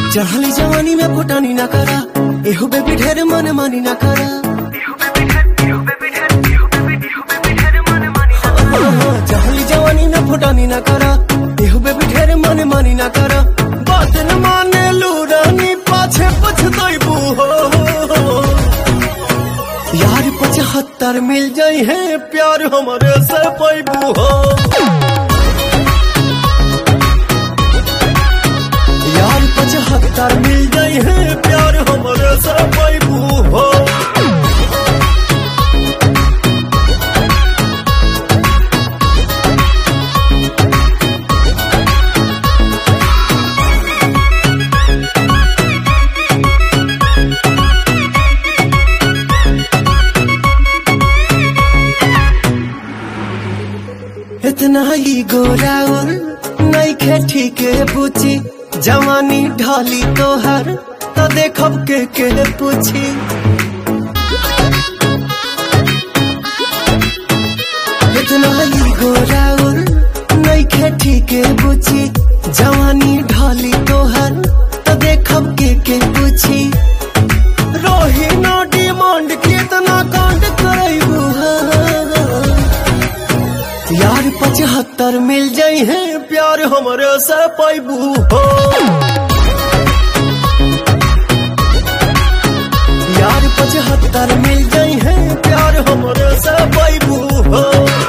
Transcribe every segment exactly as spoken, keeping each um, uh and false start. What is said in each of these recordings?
चढ़ली जवानी में फुटानी ना करा, एहो बेबी ढेर मन मानी ना करा। चढ़ली जवानी में फुटानी ना करा, एहो बेबी ढेर मन मानी ना करा। बात न माने लूरानी पाछे पछताइबू हो। यार पचहत्तर मिल जाई है प्यार हमारे से पाइबू हो। यार पचहत्तर मिल जाई है प्यार हमारे से पाइबू हो। इतना ही गोराउल नहीं खेती के पूछी, जवानी ढाली तोहर तो देखब के के पूछी। इतना ही गोराउल नहीं खेती के पूछी, जवानी ढाली तोहर तो देखब के के पूछी। रोही ना डिमांड कितना कांड करेबू। यार पचहत्तर मिल जाई है प्यार हमारे से पाइबू हो। यार पचहत्तर मिल जाई है प्यार हमारे से पाइबू हो।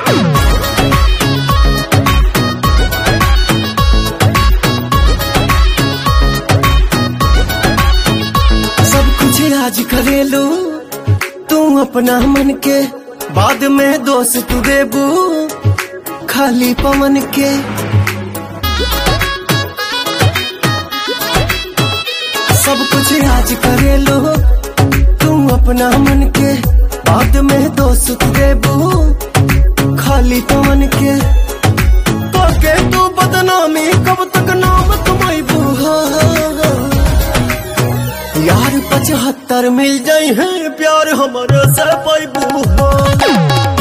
सब कुछ आज करेलू तू अपना मन के, बाद में दोस्त तू देबू खाली पवन के। सब कुछ आज करे लो तुम अपना मन के, बाद में दोस्त देबू खाली पवन के। तो के तू बदनामी कब तक नाम कमाइबू। यार पचहत्तर मिल जाई है प्यार हमारे से पाइबू हो।